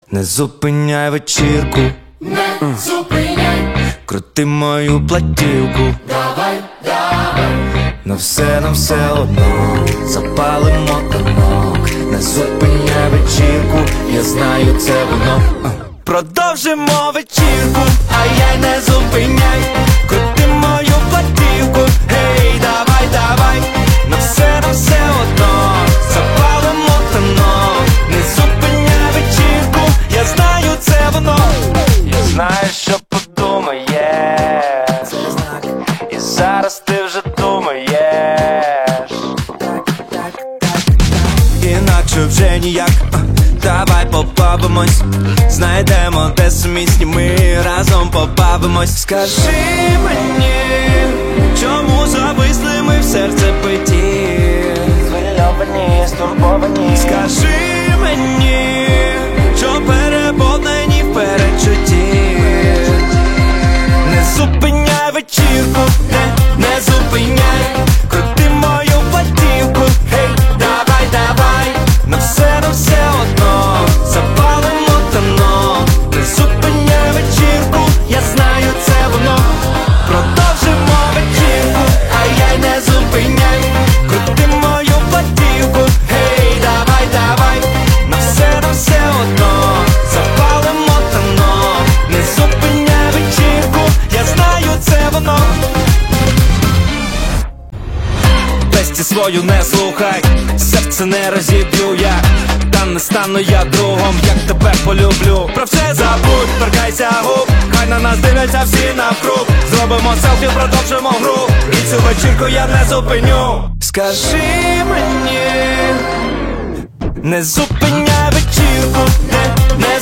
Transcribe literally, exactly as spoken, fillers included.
Не зупиняй вечірку, не зупиняй, крути мою платівку. давай, давай, На все, на все одно запалимо танок. Не зупиняй вечірку, я знаю це воно. Продовжимо вечірку, а я й не зупиняй. Крути мою платівку, гей, давай, давай. На все, на все одно запалимо танок. Не зупиняй вечірку, я знаю це воно. Я знаю, що подумаєш, і зараз ти вже думаєш. Інакше вже ніяк. Давай побавимось, знайдемо де сумісні, ми разом побавимось. Скажи мені, чому зависли ми в серце биті, звильовані, стурбовані. Скажи мені, що переповнені в передчутті. Не зупиняй вечірку, не, не зупиняй. Крути мою платівку, гей, давай, давай. На все, на все одно запалимо танок. Не зупиняй вечірку, я знаю це воно. Продовжимо вечірку, а я й не зупиняй. Крути мою платівку, гей, давай, давай. На все, на все одно запалимо танок. Не зупиняй вечірку, я знаю це воно. Песті свою не слухай, серце не розіб'ю я. Та не стану я другом, як тебе полюблю. Про все забудь, торкайся губ, хай на нас дивляться всі навкруг. Зробимо селфі, продовжимо гру, і цю вечірку я не зупиню. Скажи мені, не зупиняй вечірку, не, не